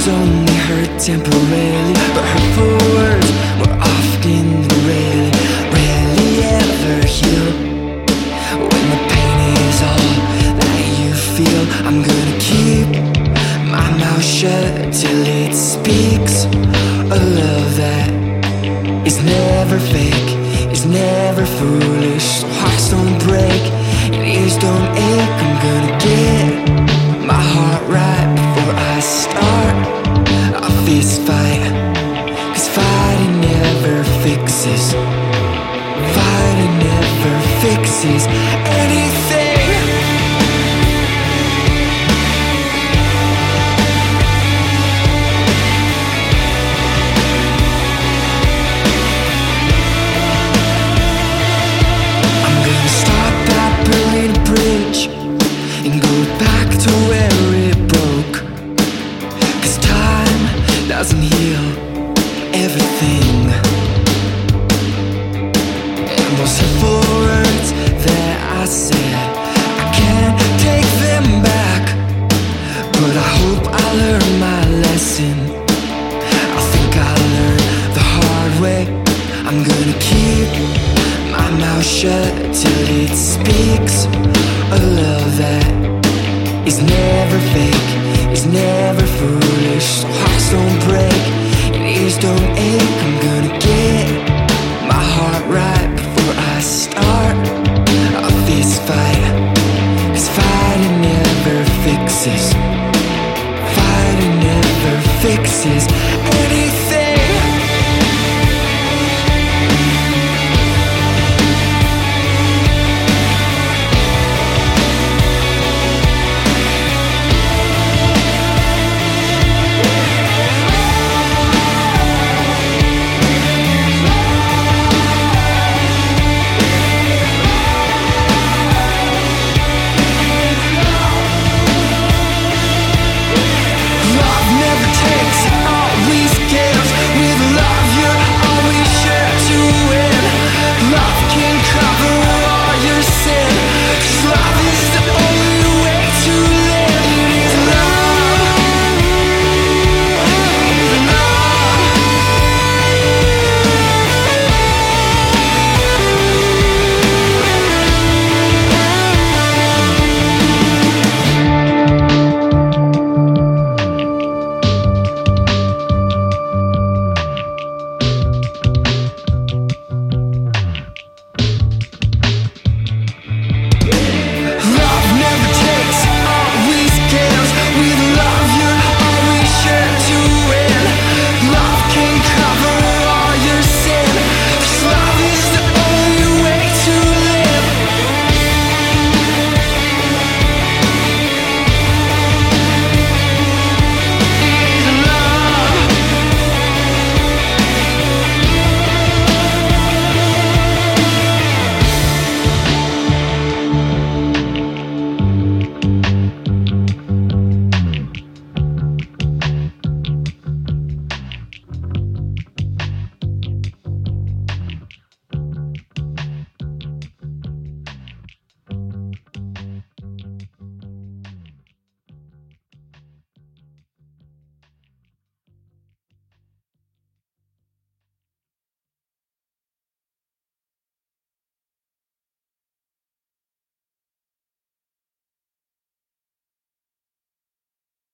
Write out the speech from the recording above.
only hurt temporarily, but hurtful words more often than rarely ever heal. When the pain is all that you feel, I'm gonna keep my mouth shut till it speaks a love that is never fake, is never foolish. So hearts don't break and ears don't ache. I'm gonna get my heart right before I start a fist fight, 'cause fighting never fixes, fighting never fixes anything. And go back to where it broke, 'cause time doesn't heal everything. And those hurtful words that I said, I can't take them back, but I hope I learn my lesson. I think I learned the hard way. I'm gonna keep my mouth shut till it speaks a love that is never fake, is never foolish. So hearts don't break and ears don't ache. I'm gonna get my heart right before I start a fist fight, 'cause fighting never fixes, fighting never fixes anything.